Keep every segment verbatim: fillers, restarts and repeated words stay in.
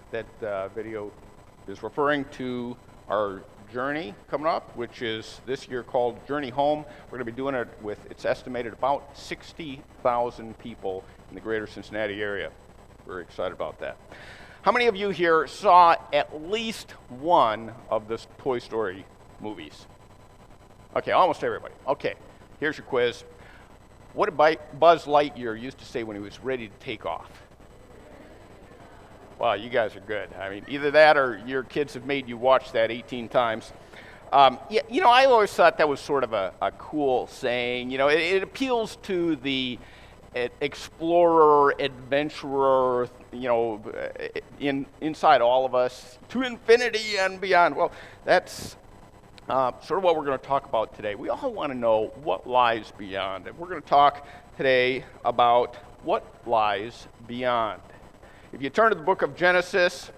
that uh, video is referring to our journey coming up, which is this year called Journey Home. We're going to be doing it with, it's estimated, about sixty thousand people in the greater Cincinnati area. We're excited about that. How many of you here saw at least one of the Toy Story movies? Okay, almost everybody. Okay, here's your quiz. What did Buzz Lightyear used to say when he was ready to take off? Wow, you guys are good. I mean, either that or your kids have made you watch that eighteen times. Um, yeah, you know, I always thought that was sort of a, a cool saying. You know, it, it appeals to the uh, explorer, adventurer, you know, in, inside all of us, to infinity and beyond. Well, that's uh, sort of what we're going to talk about today. We all want to know what lies beyond. And we're going to talk today about what lies beyond. If you turn to the book of Genesis,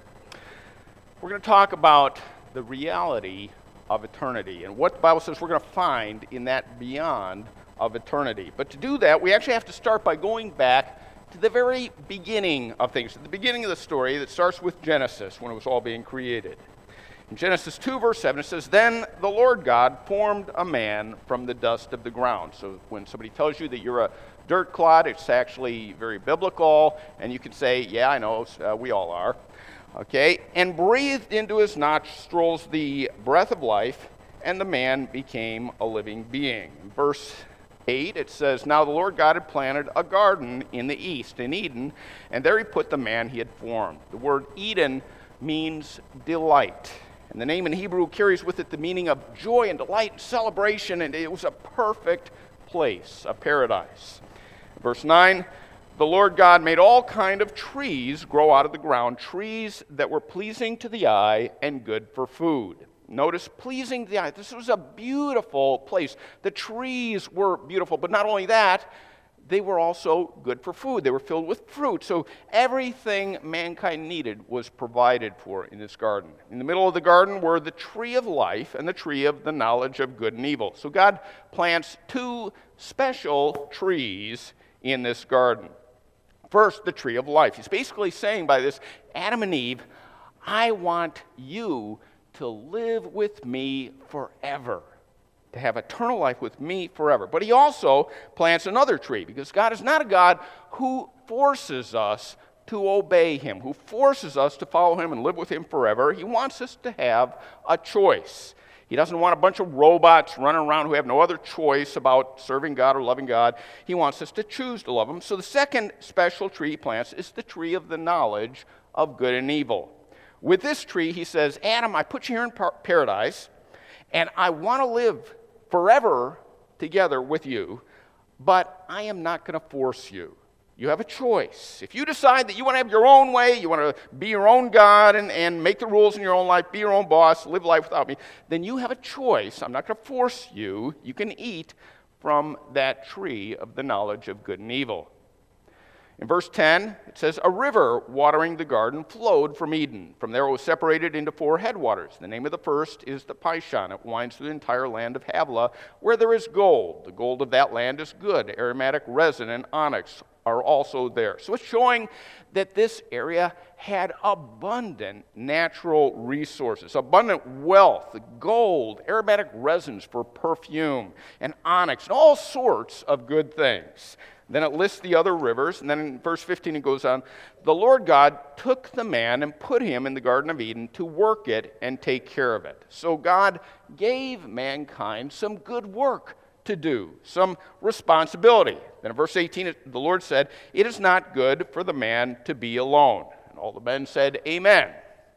we're going to talk about the reality of eternity and what the Bible says we're going to find in that beyond of eternity. But to do that, we actually have to start by going back to the very beginning of things, at the beginning of the story that starts with Genesis, when it was all being created. In Genesis two, verse seven, it says, "Then the Lord God formed a man from the dust of the ground." So when somebody tells you that you're a dirt clod, it's actually very biblical, and you can say, yeah, I know, uh, we all are. Okay, "and breathed into his nostrils the breath of life, and the man became a living being." In verse eight, it says, "Now the Lord God had planted a garden in the east, in Eden, and there he put the man he had formed." The word Eden means delight. And the name in Hebrew carries with it the meaning of joy and delight and celebration, and it was a perfect place, a paradise. Verse nine, "The Lord God made all kind of trees grow out of the ground, trees that were pleasing to the eye and good for food." Notice, pleasing to the eye. This was a beautiful place. The trees were beautiful, but not only that, they were also good for food. They were filled with fruit. So everything mankind needed was provided for in this garden. In the middle of the garden were the tree of life and the tree of the knowledge of good and evil. So God plants two special trees in this garden. First, the tree of life. He's basically saying by this, Adam and Eve, I want you to live with me forever, to have eternal life with me forever. But he also plants another tree, because God is not a God who forces us to obey him, who forces us to follow him and live with him forever. He wants us to have a choice. He doesn't want a bunch of robots running around who have no other choice about serving God or loving God. He wants us to choose to love him. So the second special tree he plants is the tree of the knowledge of good and evil. With this tree, he says, Adam, I put you here in par- paradise, and I want to live forever together with you, but I am not going to force you. You have a choice. If you decide that you want to have your own way, you want to be your own God and, and make the rules in your own life, be your own boss, live life without me, then you have a choice. I'm not going to force you. You can eat from that tree of the knowledge of good and evil. In verse ten, it says, "A river watering the garden flowed from Eden. From there it was separated into four headwaters. The name of the first is the Pishon. It winds through the entire land of Havilah, where there is gold. The gold of that land is good. Aromatic resin and onyx are also there." So it's showing that this area had abundant natural resources, abundant wealth, gold, aromatic resins for perfume, and onyx, and all sorts of good things. Then it lists the other rivers, and then in verse fifteen it goes on, "The Lord God took the man and put him in the Garden of Eden to work it and take care of it." So God gave mankind some good work to do, some responsibility. Then in verse eighteen, the Lord said, "It is not good for the man to be alone." And all the men said, "Amen."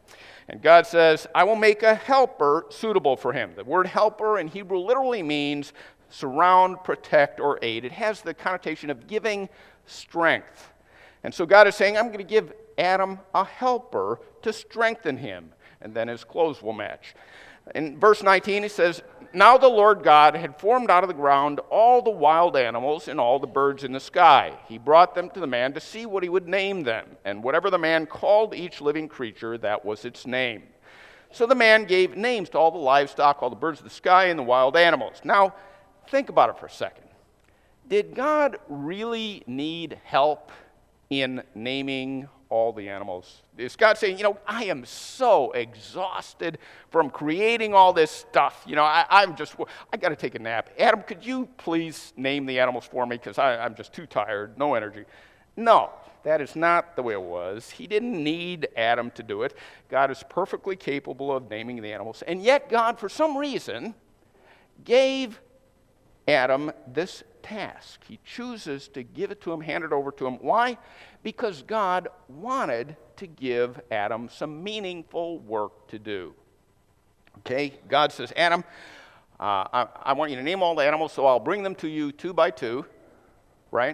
And God says, "I will make a helper suitable for him." The word helper in Hebrew literally means surround, protect, or aid. It has the connotation of giving strength. And so God is saying, I'm going to give Adam a helper to strengthen him, and then his clothes will match. In verse nineteen, it says, "Now the Lord God had formed out of the ground all the wild animals and all the birds in the sky. He brought them to the man to see what he would name them. And whatever the man called each living creature, that was its name. So the man gave names to all the livestock, all the birds of the sky, and the wild animals." Now, think about it for a second. Did God really need help in naming all the animals. Is God saying, you know, I am so exhausted from creating all this stuff. You know, I, I'm just, I got to take a nap. Adam, could you please name the animals for me? Because I'm just too tired, no energy. No, that is not the way it was. He didn't need Adam to do it. God is perfectly capable of naming the animals. And yet God, for some reason, gave Adam this task. He chooses to give it to him, hand it over to him. Why? Because God wanted to give Adam some meaningful work to do. Okay, God says, Adam, uh, I, I want you to name all the animals, so I'll bring them to you two by two, right?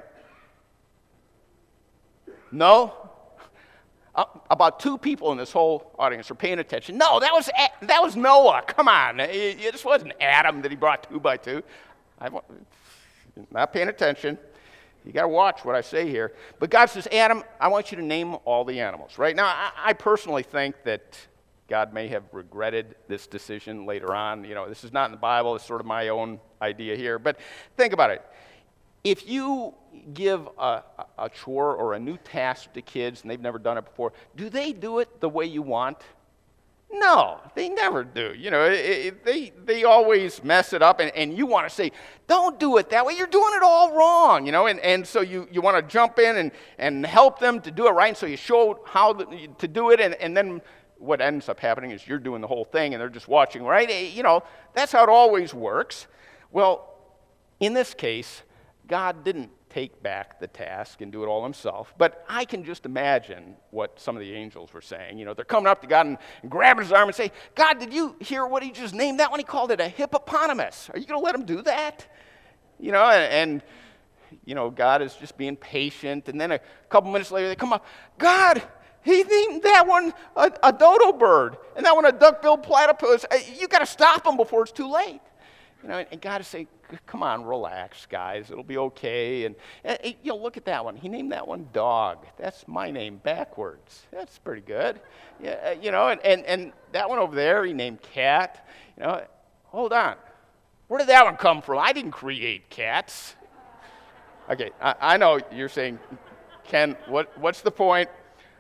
No? Uh, about two people in this whole audience are paying attention. No, that was that was Noah. Come on. It, it, this wasn't Adam that he brought two by two. I'm not paying attention. You got to watch what I say here. But God says, Adam, I want you to name all the animals. Right now, I, I personally think that God may have regretted this decision later on. You know, this is not in the Bible. It's sort of my own idea here. But think about it. If you give a, a chore or a new task to kids and they've never done it before, do they do it the way you want? No, they never do. You know, it, it, they they always mess it up, and, and you want to say, don't do it that way. You're doing it all wrong, you know, and, and so you, you want to jump in and, and help them to do it right, and so you show how the, to do it, and, and then what ends up happening is you're doing the whole thing, and they're just watching, right? You know, that's how it always works. Well, in this case, God didn't take back the task and do it all himself. But I can just imagine what some of the angels were saying. You know, they're coming up to God and, and grabbing his arm and say, God, did you hear what he just named that one? He called it a hippopotamus. Are you going to let him do that? You know, and, and, you know, God is just being patient. And then a couple minutes later, they come up, God, he named that one a, a dodo bird and that one a duck-billed platypus. You got to stop him before it's too late. You know, and God is saying, come on, relax, guys. It'll be okay. And, and, you know, look at that one. He named that one Dog. That's my name backwards. That's pretty good. Yeah, you know, and, and, and that one over there, he named Cat. You know, hold on. Where did that one come from? I didn't create cats. Okay, I, I know you're saying, Ken, what, what's the point?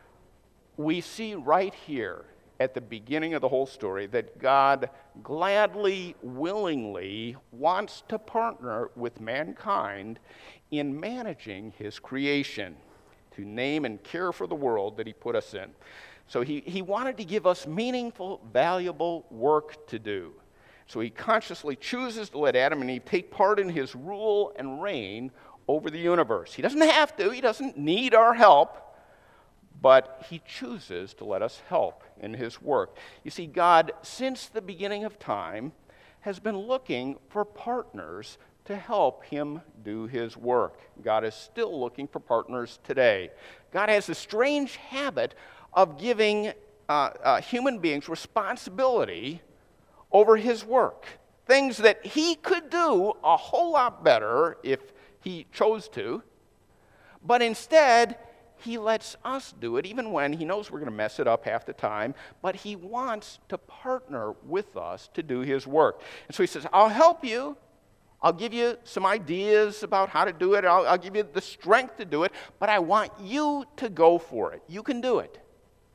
We see right here at the beginning of the whole story that God gladly, willingly wants to partner with mankind in managing his creation, to name and care for the world that he put us in. So he, he wanted to give us meaningful, valuable work to do. So he consciously chooses to let Adam and Eve take part in his rule and reign over the universe. He doesn't have to. He doesn't need our help. But he chooses to let us help in his work. You see, God, since the beginning of time, has been looking for partners to help him do his work. God is still looking for partners today. God has a strange habit of giving uh, uh, human beings responsibility over his work. Things that he could do a whole lot better if he chose to, but instead, he lets us do it, even when he knows we're going to mess it up half the time, but he wants to partner with us to do his work. And so he says, I'll help you. I'll give you some ideas about how to do it. I'll, I'll give you the strength to do it, but I want you to go for it. You can do it.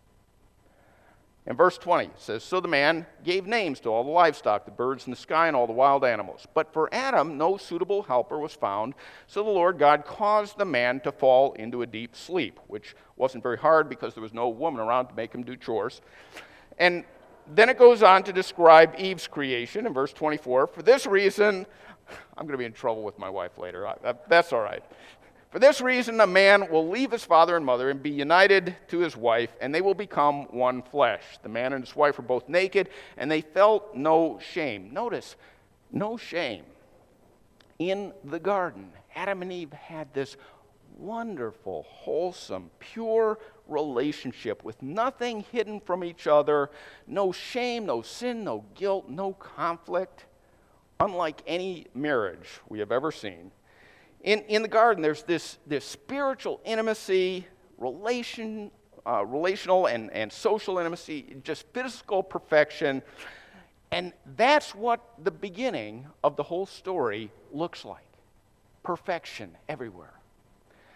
In verse twenty, it says, so the man gave names to all the livestock, the birds in the sky, and all the wild animals. But for Adam, no suitable helper was found. So the Lord God caused the man to fall into a deep sleep, which wasn't very hard because there was no woman around to make him do chores. And then it goes on to describe Eve's creation in verse twenty-four. For this reason, I'm going to be in trouble with my wife later. I, I, that's all right. For this reason, a man will leave his father and mother and be united to his wife, and they will become one flesh. The man and his wife were both naked, and they felt no shame. Notice, no shame. In the garden, Adam and Eve had this wonderful, wholesome, pure relationship with nothing hidden from each other, no shame, no sin, no guilt, no conflict, unlike any marriage we have ever seen. In, in the garden, there's this, this spiritual intimacy, relation, uh, relational and, and social intimacy, just physical perfection. And that's what the beginning of the whole story looks like. Perfection everywhere.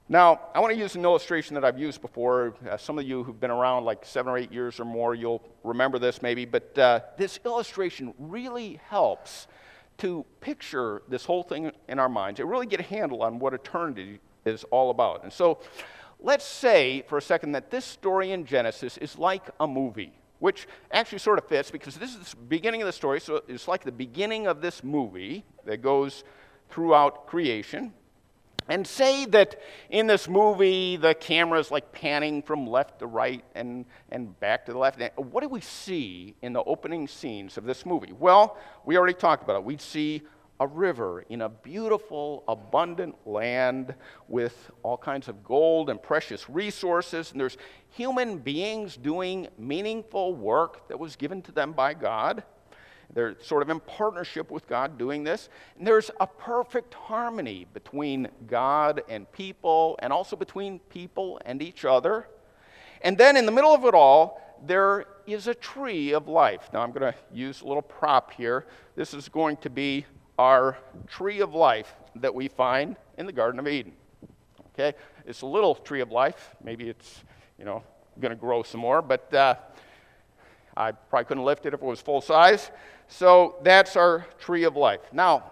Now, I want to use an illustration that I've used before. Uh, some of you who've been around like seven or eight years or more, you'll remember this maybe, but uh, this illustration really helps to picture this whole thing in our minds and really get a handle on what eternity is all about. And so, let's say for a second that this story in Genesis is like a movie, which actually sort of fits because this is the beginning of the story, so it's like the beginning of this movie that goes throughout creation. And say that in this movie, the camera is like panning from left to right and, and back to the left. What do we see in the opening scenes of this movie? Well, we already talked about it. We see a river in a beautiful, abundant land with all kinds of gold and precious resources. And there's human beings doing meaningful work that was given to them by God. They're sort of in partnership with God doing this. And there's a perfect harmony between God and people, and also between people and each other. And then in the middle of it all, there is a tree of life. Now I'm going to use a little prop here. This is going to be our tree of life that we find in the Garden of Eden. Okay? It's a little tree of life. Maybe it's, you know, going to grow some more, but uh, I probably couldn't lift it if it was full size. So that's our tree of life. Now,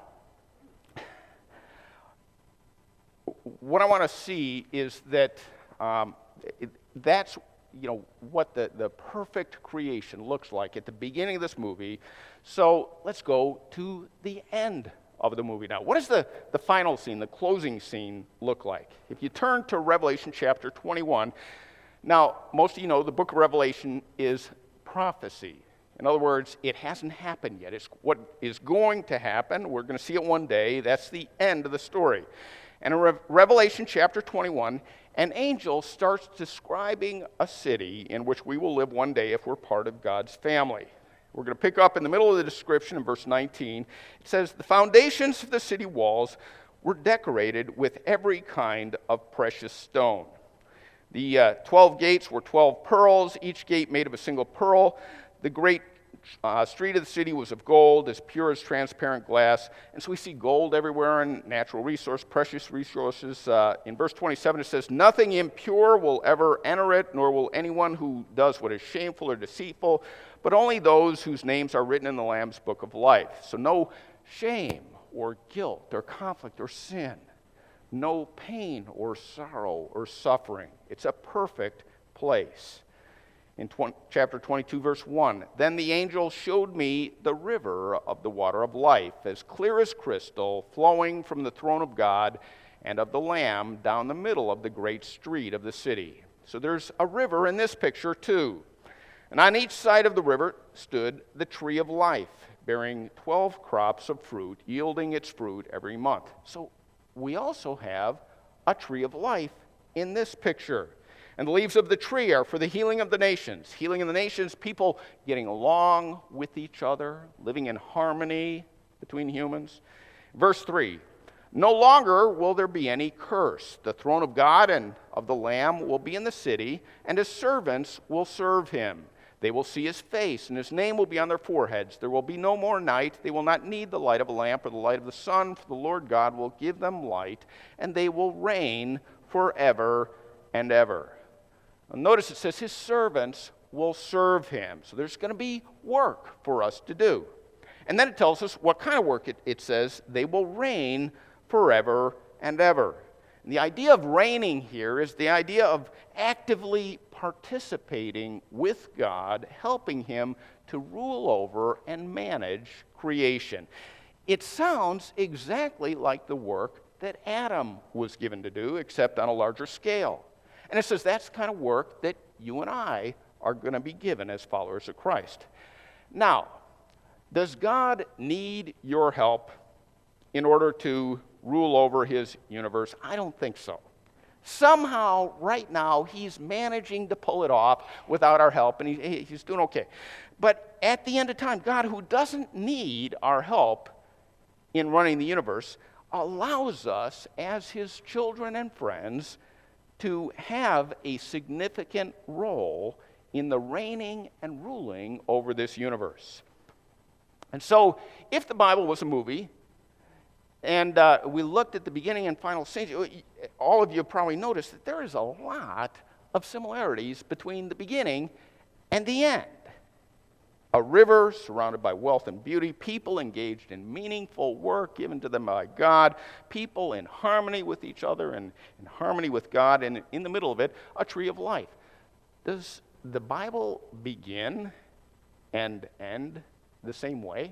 what I want to see is that um, it, that's you know what the, the perfect creation looks like at the beginning of this movie. So let's go to the end of the movie now. What does the, the final scene, the closing scene, look like? If you turn to Revelation chapter twenty-one, now most of you know the book of Revelation is prophecy. In other words, it hasn't happened yet. It's what is going to happen. We're going to see it one day. That's the end of the story. And in Re- Revelation chapter twenty-one, an angel starts describing a city in which we will live one day if we're part of God's family. We're going to pick up in the middle of the description in verse nineteen. It says, "The foundations of the city walls were decorated with every kind of precious stone. The uh, twelve gates were twelve pearls, each gate made of a single pearl. The great uh, street of the city was of gold, as pure as transparent glass." And so we see gold everywhere and natural resource, precious resources. Uh, in verse twenty-seven it says, "Nothing impure will ever enter it, nor will anyone who does what is shameful or deceitful, but only those whose names are written in the Lamb's book of life." So no shame or guilt or conflict or sin. No pain or sorrow or suffering. It's a perfect place. In twenty, chapter twenty-two, verse one, "Then the angel showed me the river of the water of life, as clear as crystal, flowing from the throne of God and of the Lamb down the middle of the great street of the city." So there's a river in this picture too. "And on each side of the river stood the tree of life, bearing twelve crops of fruit, yielding its fruit every month." So we also have a tree of life in this picture. "And the leaves of the tree are for the healing of the nations." Healing of the nations, people getting along with each other, living in harmony between humans. Verse three, "No longer will there be any curse. The throne of God and of the Lamb will be in the city, and his servants will serve him. They will see his face, and his name will be on their foreheads. There will be no more night. They will not need the light of a lamp or the light of the sun, for the Lord God will give them light, and they will reign forever and ever." Notice it says his servants will serve him. So there's going to be work for us to do. And then it tells us what kind of work it, it says. They will reign forever and ever. And the idea of reigning here is the idea of actively participating with God, helping him to rule over and manage creation. It sounds exactly like the work that Adam was given to do, except on a larger scale. And it says that's the kind of work that you and I are going to be given as followers of Christ. Now, does God need your help in order to rule over his universe? I don't think so. Somehow, right now, he's managing to pull it off without our help, and he, he's doing okay. But at the end of time, God, who doesn't need our help in running the universe, allows us as his children and friends to have a significant role in the reigning and ruling over this universe. And so, if the Bible was a movie, and uh, we looked at the beginning and final scenes, all of you probably noticed that there is a lot of similarities between the beginning and the end. A river surrounded by wealth and beauty, people engaged in meaningful work given to them by God, people in harmony with each other and in harmony with God, and in the middle of it, a tree of life. Does the Bible begin and end the same way?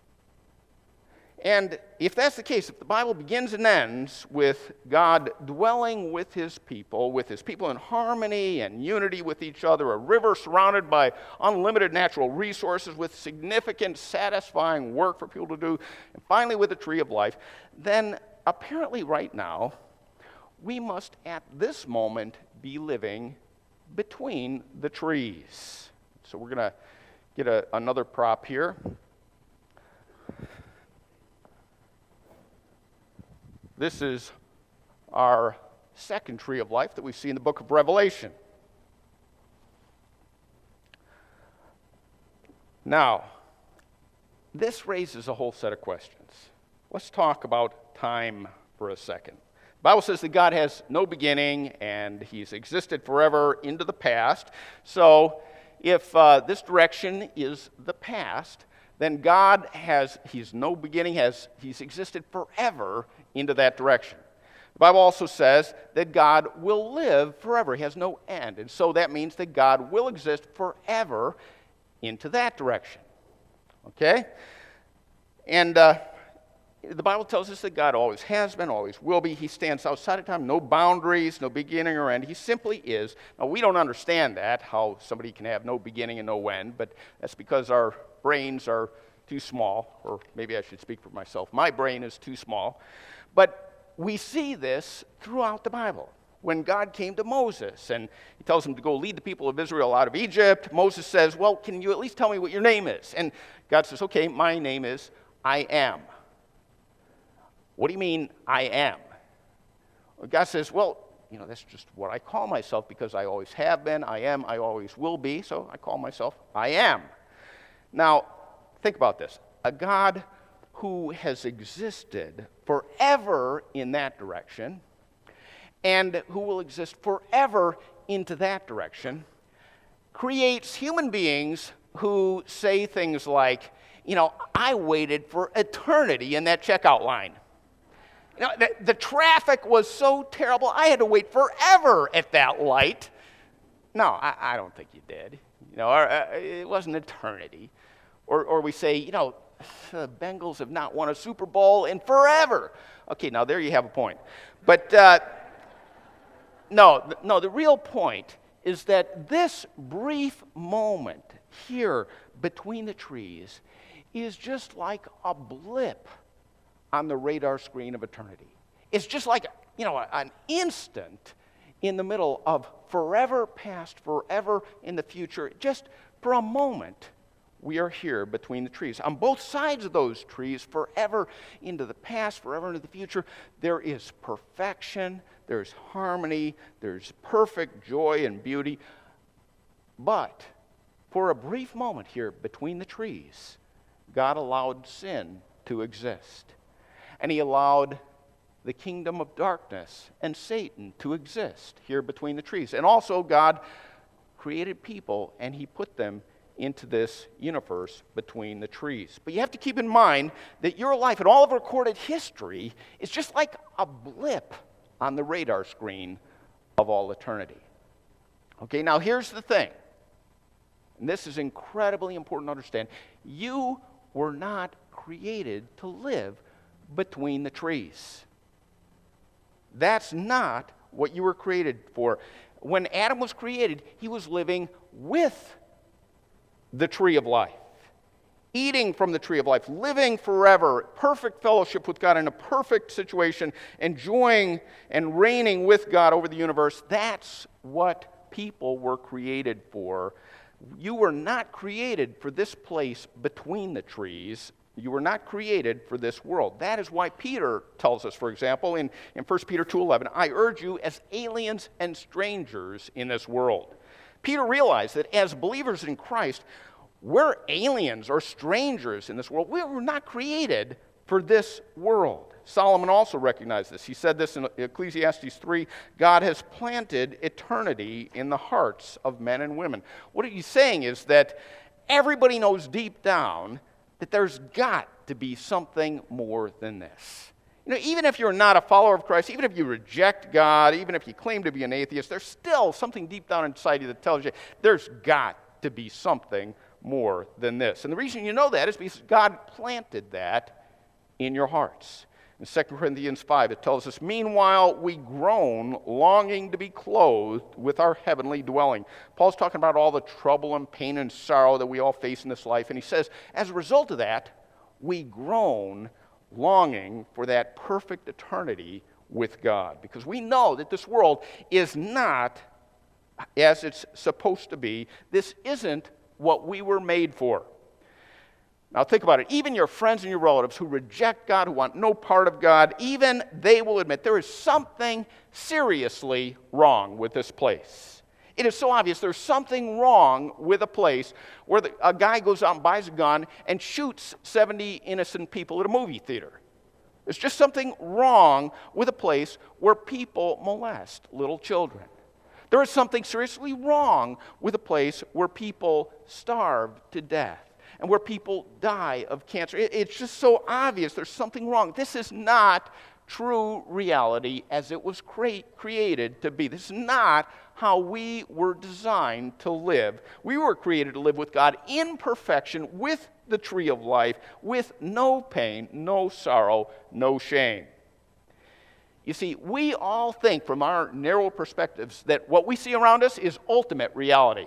And if that's the case, if the Bible begins and ends with God dwelling with his people, with his people in harmony and unity with each other, a river surrounded by unlimited natural resources with significant, satisfying work for people to do, and finally with the tree of life, then apparently right now, we must at this moment be living between the trees. So we're going to get a, another prop here. This is our second tree of life that we see in the book of Revelation. Now, this raises a whole set of questions. Let's talk about time for a second. The Bible says that God has no beginning and he's existed forever into the past. So if uh, this direction is the past, then God has, he's no beginning, has he's existed forever into that direction. The Bible also says that God will live forever. He has no end. And so that means that God will exist forever into that direction. Okay? And uh, the Bible tells us that God always has been, always will be. He stands outside of time, no boundaries, no beginning or end. He simply is. Now, we don't understand that, how somebody can have no beginning and no end, but that's because our brains are too small, or maybe I should speak for myself. My brain is too small. But we see this throughout the Bible. When God came to Moses and he tells him to go lead the people of Israel out of Egypt, Moses says, well, can you at least tell me what your name is? And God says, okay, my name is I Am. What do you mean, I am? Well, God says, well, you know, that's just what I call myself because I always have been, I am, I always will be, so I call myself I Am. Now, think about this. A God who has existed forever in that direction and who will exist forever into that direction creates human beings who say things like, you know, I waited for eternity in that checkout line. You know, the, the traffic was so terrible, I had to wait forever at that light. No, I, I don't think you did. You know, or, uh, it wasn't eternity. Or, or we say, you know, the Bengals have not won a Super Bowl in forever. Okay, now there you have a point. But uh, no, no, the real point is that this brief moment here between the trees is just like a blip on the radar screen of eternity. It's just like, you know, an instant in the middle of forever past, forever in the future. Just for a moment, we are here between the trees. On both sides of those trees, forever into the past, forever into the future, there is perfection, there's harmony, there's perfect joy and beauty. But for a brief moment here between the trees, God allowed sin to exist. And he allowed the kingdom of darkness and Satan to exist here between the trees. And also God created people and he put them into this universe between the trees. But you have to keep in mind that your life and all of recorded history is just like a blip on the radar screen of all eternity. Okay, now here's the thing. And this is incredibly important to understand. You were not created to live between the trees. That's not what you were created for. When Adam was created, he was living with the tree of life, eating from the tree of life, living forever, perfect fellowship with God in a perfect situation, enjoying and reigning with God over the universe. That's what people were created for. You were not created for this place between the trees. You were not created for this world. That is why Peter tells us, for example, in, in First Peter two eleven, I urge you as aliens and strangers in this world. Peter realized that as believers in Christ, we're aliens or strangers in this world. We were not created for this world. Solomon also recognized this. He said this in Ecclesiastes three, God has planted eternity in the hearts of men and women. What he's saying is that everybody knows deep down that there's got to be something more than this. You know, even if you're not a follower of Christ, even if you reject God, even if you claim to be an atheist, there's still something deep down inside you that tells you there's got to be something more than this. And the reason you know that is because God planted that in your hearts. In Second Corinthians five, it tells us, meanwhile, we groan, longing to be clothed with our heavenly dwelling. Paul's talking about all the trouble and pain and sorrow that we all face in this life. And he says, as a result of that, we groan, longing for that perfect eternity with God. Because we know that this world is not as it's supposed to be. This isn't what we were made for. Now think about it. Even your friends and your relatives who reject God, who want no part of God, even they will admit there is something seriously wrong with this place. It is so obvious there's something wrong with a place where the, a guy goes out and buys a gun and shoots seventy innocent people at a movie theater. There's just something wrong with a place where people molest little children. There is something seriously wrong with a place where people starve to death and where people die of cancer. It, it's just so obvious there's something wrong. This is not true reality as it was cre- created to be. This is not how we were designed to live. We were created to live with God in perfection, with the tree of life, with no pain, no sorrow, no shame. You see, we all think from our narrow perspectives that what we see around us is ultimate reality.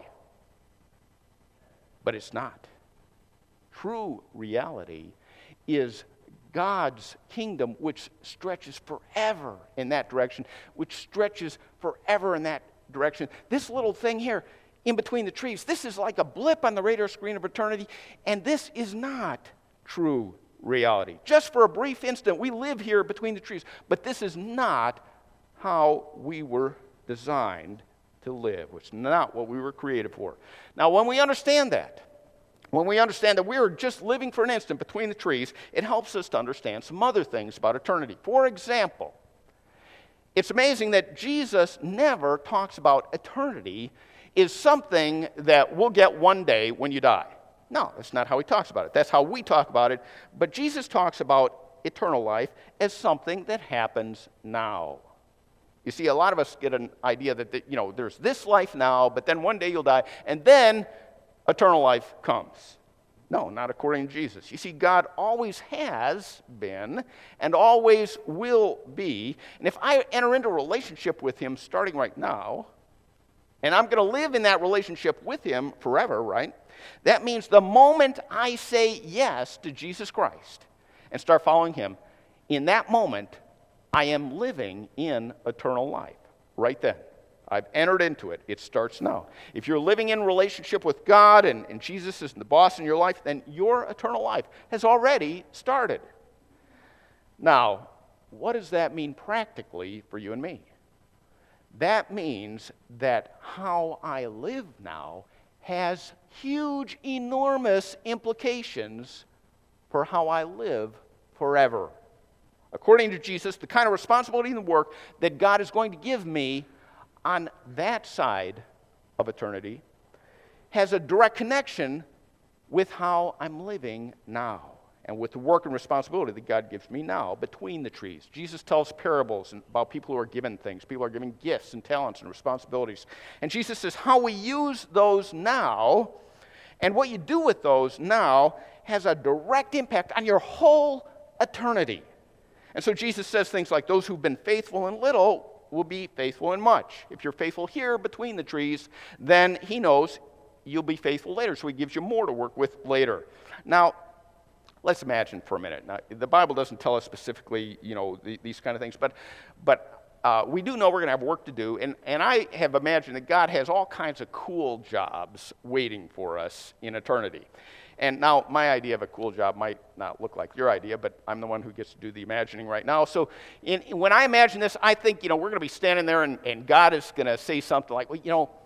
But it's not. True reality is God's kingdom, which stretches forever in that direction, which stretches forever in that direction. This little thing here in between the trees, this is like a blip on the radar screen of eternity, and this is not true reality. Just for a brief instant, we live here between the trees, but this is not how we were designed to live. It's not what we were created for. Now, when we understand that, when we understand that we're just living for an instant between the trees, it helps us to understand some other things about eternity. For example, it's amazing that Jesus never talks about eternity is something that we'll get one day when you die. No, that's not how he talks about it. That's how we talk about it. But Jesus talks about eternal life as something that happens now. You see, a lot of us get an idea that, that, you know, there's this life now, but then one day you'll die, and then eternal life comes. No, not according to Jesus. You see, God always has been and always will be. And if I enter into a relationship with him starting right now, and I'm going to live in that relationship with him forever, right? That means the moment I say yes to Jesus Christ and start following him, in that moment, I am living in eternal life. Right then. I've entered into it. It starts now. If you're living in relationship with God and, and Jesus is the boss in your life, then your eternal life has already started. Now, what does that mean practically for you and me? That means that how I live now has huge, enormous implications for how I live forever. According to Jesus, the kind of responsibility and work that God is going to give me on that side of eternity has a direct connection with how I'm living now and with the work and responsibility that God gives me now between the trees. Jesus tells parables about people who are given things. People are given gifts and talents and responsibilities. And Jesus says how we use those now and what you do with those now has a direct impact on your whole eternity. And so Jesus says things like, those who've been faithful in little will be faithful in much. If you're faithful here between the trees, then he knows you'll be faithful later, so he gives you more to work with later. Now, let's imagine for a minute. Now, the Bible doesn't tell us specifically, you know, the, these kind of things, but but uh, we do know we're going to have work to do, and, and I have imagined that God has all kinds of cool jobs waiting for us in eternity. And now, my idea of a cool job might not look like your idea, but I'm the one who gets to do the imagining right now. So in, when I imagine this, I think, you know, we're going to be standing there, and, and God is going to say something like, well, you know,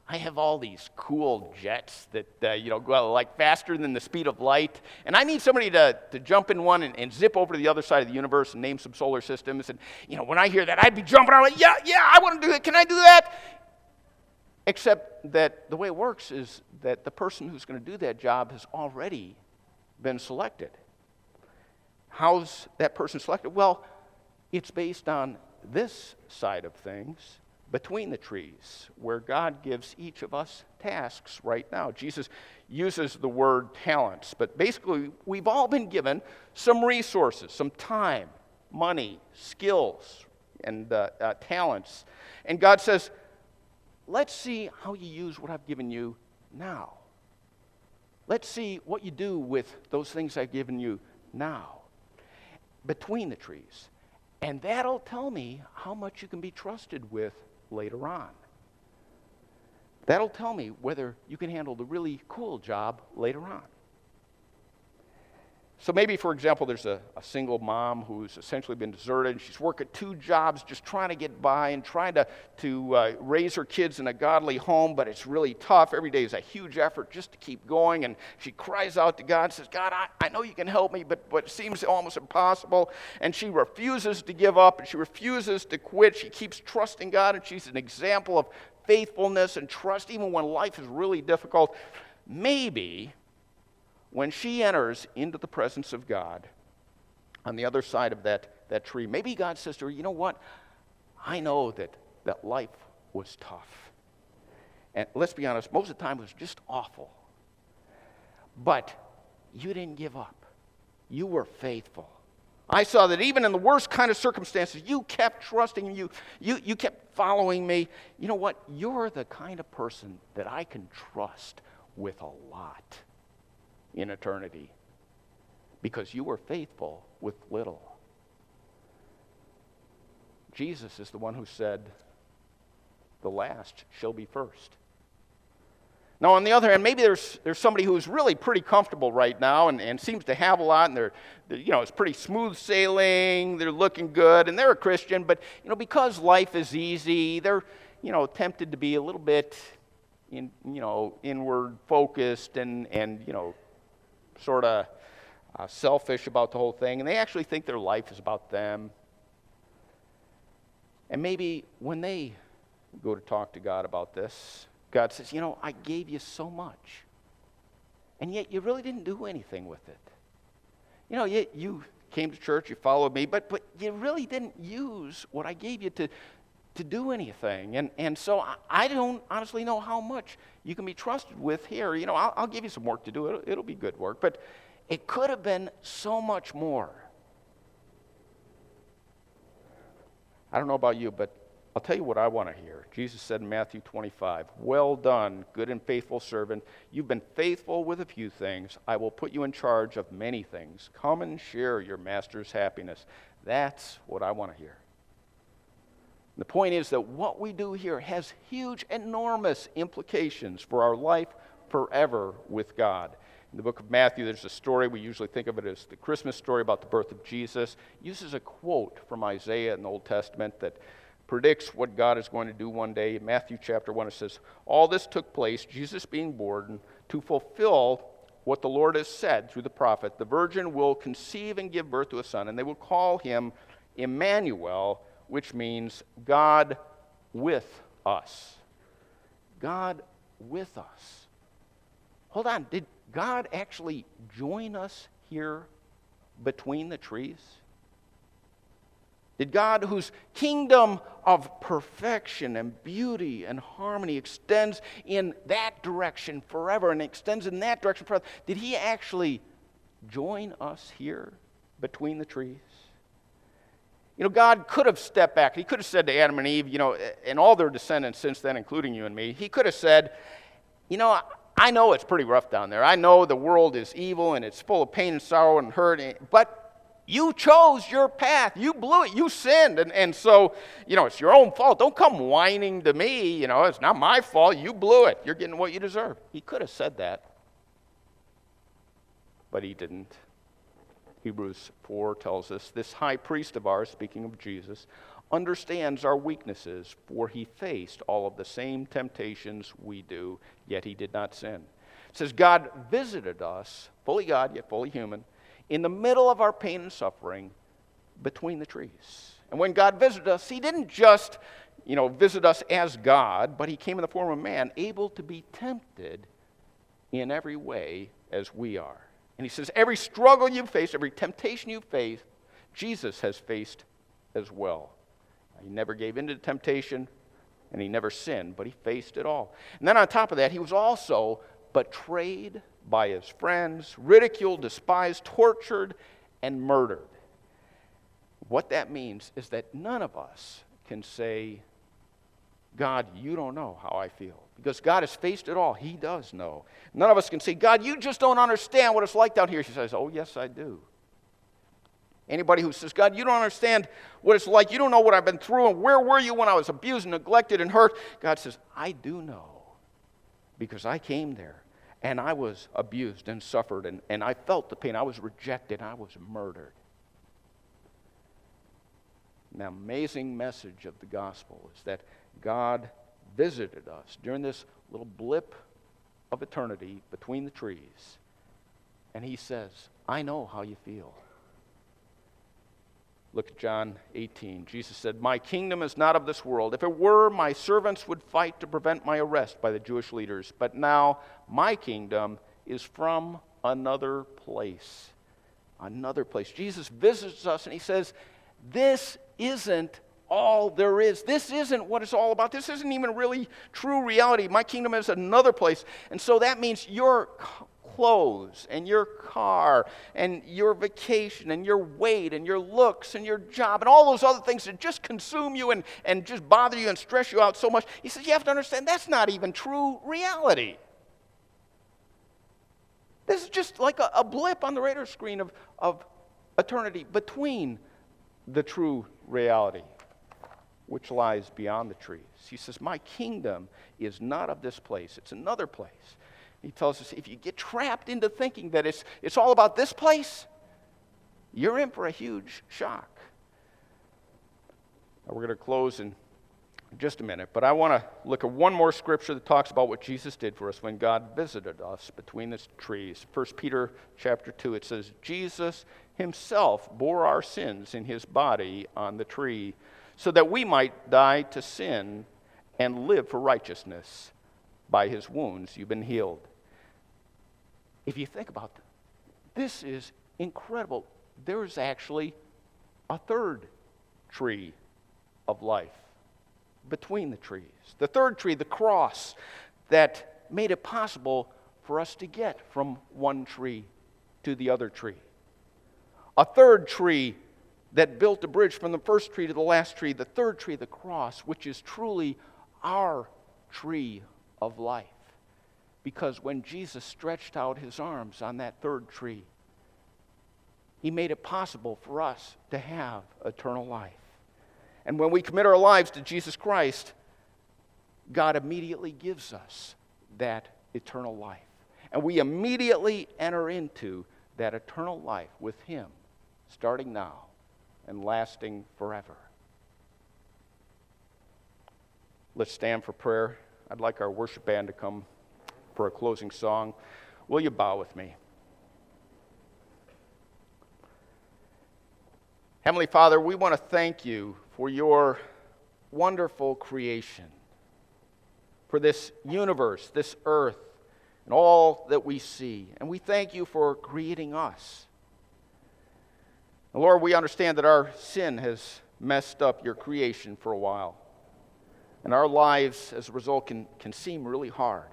I have all these cool jets that, uh, you know, go like faster than the speed of light. And I need somebody to, to jump in one and, and zip over to the other side of the universe and name some solar systems. And, you know, when I hear that, I'd be jumping out like, yeah, yeah, I want to do that. Can I do that? Except that the way it works is that the person who's going to do that job has already been selected. How's that person selected? Well, it's based on this side of things, between the trees, where God gives each of us tasks right now. Jesus uses the word talents, but basically we've all been given some resources, some time, money, skills, and uh, uh, talents. And God says, let's see how you use what I've given you now. Let's see what you do with those things I've given you now, between the trees. And that'll tell me how much you can be trusted with later on. That'll tell me whether you can handle the really cool job later on. So maybe, for example, there's a, a single mom who's essentially been deserted. She's working two jobs just trying to get by and trying to, to uh, raise her kids in a godly home, but it's really tough. Every day is a huge effort just to keep going. And she cries out to God and says, God, I, I know you can help me, but, but it seems almost impossible. And she refuses to give up, and she refuses to quit. She keeps trusting God, and she's an example of faithfulness and trust even when life is really difficult. Maybe when she enters into the presence of God on the other side of that, that tree, maybe God says to her, you know what? I know that, that life was tough. And let's be honest, most of the time it was just awful. But you didn't give up. You were faithful. I saw that even in the worst kind of circumstances, you kept trusting and you, you, you kept following me. You know what? You're the kind of person that I can trust with a lot in eternity, because you were faithful with little. Jesus is the one who said, the last shall be first. Now, on the other hand, maybe there's there's somebody who's really pretty comfortable right now and, and seems to have a lot, and they're, they're, you know, it's pretty smooth sailing, they're looking good, and they're a Christian, but, you know, because life is easy, they're, you know, tempted to be a little bit, in, you know, inward focused and, and you know, sort of uh, selfish about the whole thing, and they actually think their life is about them. And maybe when they go to talk to God about this, God says, you know, I gave you so much, and yet you really didn't do anything with it. You know, you, you came to church, you followed me, but but you really didn't use what I gave you to to do anything. And and so I, I don't honestly know how much you can be trusted with here. You know, I'll, I'll give you some work to do. It'll, it'll be good work, but it could have been so much more. I don't know about you, but I'll tell you what I want to hear. Jesus said in Matthew twenty-five, well done, good and faithful servant. You've been faithful with a few things. I will put you in charge of many things. Come and share your master's happiness. That's what I want to hear. The point is that what we do here has huge, enormous implications for our life forever with God. In the book of Matthew, there's a story, we usually think of it as the Christmas story about the birth of Jesus. It uses a quote from Isaiah in the Old Testament that predicts what God is going to do one day. In Matthew chapter one, it says, all this took place, Jesus being born, to fulfill what the Lord has said through the prophet. The virgin will conceive and give birth to a son, and they will call him Emmanuel, which means God with us. God with us. Hold on, did God actually join us here between the trees? Did God, whose kingdom of perfection and beauty and harmony extends in that direction forever and extends in that direction forever, did he actually join us here between the trees? You know, God could have stepped back. He could have said to Adam and Eve, you know, and all their descendants since then, including you and me, he could have said, you know, I know it's pretty rough down there. I know the world is evil and it's full of pain and sorrow and hurt, but you chose your path. You blew it. You sinned. And, and so, you know, it's your own fault. Don't come whining to me. You know, it's not my fault. You blew it. You're getting what you deserve. He could have said that, but he didn't. Hebrews four tells us, this high priest of ours, speaking of Jesus, understands our weaknesses, for he faced all of the same temptations we do, yet he did not sin. It says, God visited us, fully God, yet fully human, in the middle of our pain and suffering between the trees. And when God visited us, he didn't just, you know, visit us as God, but he came in the form of man, able to be tempted in every way as we are. And he says, every struggle you face, every temptation you face, Jesus has faced as well. He never gave in to temptation, and he never sinned, but he faced it all. And then on top of that, he was also betrayed by his friends, ridiculed, despised, tortured, and murdered. What that means is that none of us can say, God, you don't know how I feel. Because God has faced it all. He does know. None of us can say, God, you just don't understand what it's like down here. She says, oh, yes, I do. Anybody who says, God, you don't understand what it's like. You don't know what I've been through. And where were you when I was abused and neglected and hurt? God says, I do know. Because I came there. And I was abused and suffered. And, and I felt the pain. I was rejected. I was murdered. The amazing message of the gospel is that God visited us during this little blip of eternity between the trees. And he says, I know how you feel. Look at John eighteen. Jesus said, my kingdom is not of this world. If it were, my servants would fight to prevent my arrest by the Jewish leaders. But now my kingdom is from another place. Another place. Jesus visits us and he says, this isn't all there is. This isn't what it's all about. This isn't even really true reality. My kingdom is another place. And so that means your clothes and your car and your vacation and your weight and your looks and your job and all those other things that just consume you and, and just bother you and stress you out so much. He says you have to understand that's not even true reality. This is just like a, a blip on the radar screen of, of eternity between the true reality, which lies beyond the trees. He says, my kingdom is not of this place. It's another place. He tells us, if you get trapped into thinking that it's, it's all about this place, you're in for a huge shock. Now, we're going to close in just a minute, but I want to look at one more scripture that talks about what Jesus did for us when God visited us between the trees. First Peter chapter two, it says, Jesus himself bore our sins in his body on the tree, so that we might die to sin and live for righteousness. By his wounds you've been healed. If you think about it, this is incredible. There is actually a third tree of life between the trees. The third tree, the cross, that made it possible for us to get from one tree to the other tree. A third tree that built a bridge from the first tree to the last tree. The third tree, the cross, which is truly our tree of life. Because when Jesus stretched out his arms on that third tree, he made it possible for us to have eternal life. And when we commit our lives to Jesus Christ, God immediately gives us that eternal life. And we immediately enter into that eternal life with him, starting now and lasting forever. Let's stand for prayer. I'd like our worship band to come for a closing song. Will you bow with me? Heavenly Father, we want to thank you for your wonderful creation, for this universe, this earth, and all that we see. And we thank you for creating us. And Lord, we understand that our sin has messed up your creation for a while. And our lives, as a result, can, can seem really hard.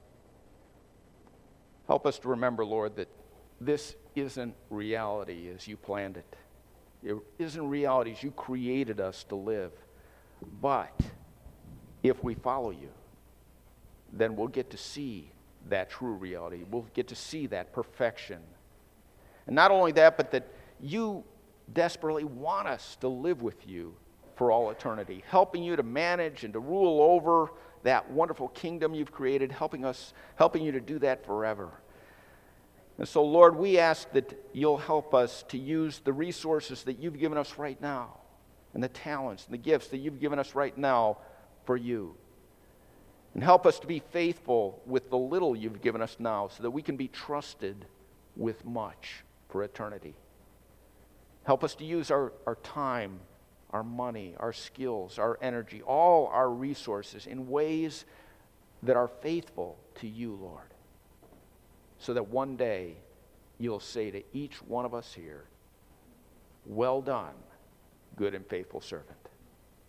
Help us to remember, Lord, that this isn't reality as you planned it. It isn't reality as you created us to live. But if we follow you, then we'll get to see that true reality. We'll get to see that perfection. And not only that, but that you desperately want us to live with you for all eternity, helping you to manage and to rule over that wonderful kingdom you've created, helping us, helping you to do that forever. And so, Lord, we ask that you'll help us to use the resources that you've given us right now and the talents and the gifts that you've given us right now for you. And help us to be faithful with the little you've given us now so that we can be trusted with much for eternity. Help us to use our, our time, our money, our skills, our energy, all our resources in ways that are faithful to you, Lord, so that one day you'll say to each one of us here, well done, good and faithful servant.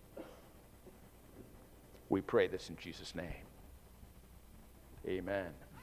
We pray this in Jesus' name. Amen.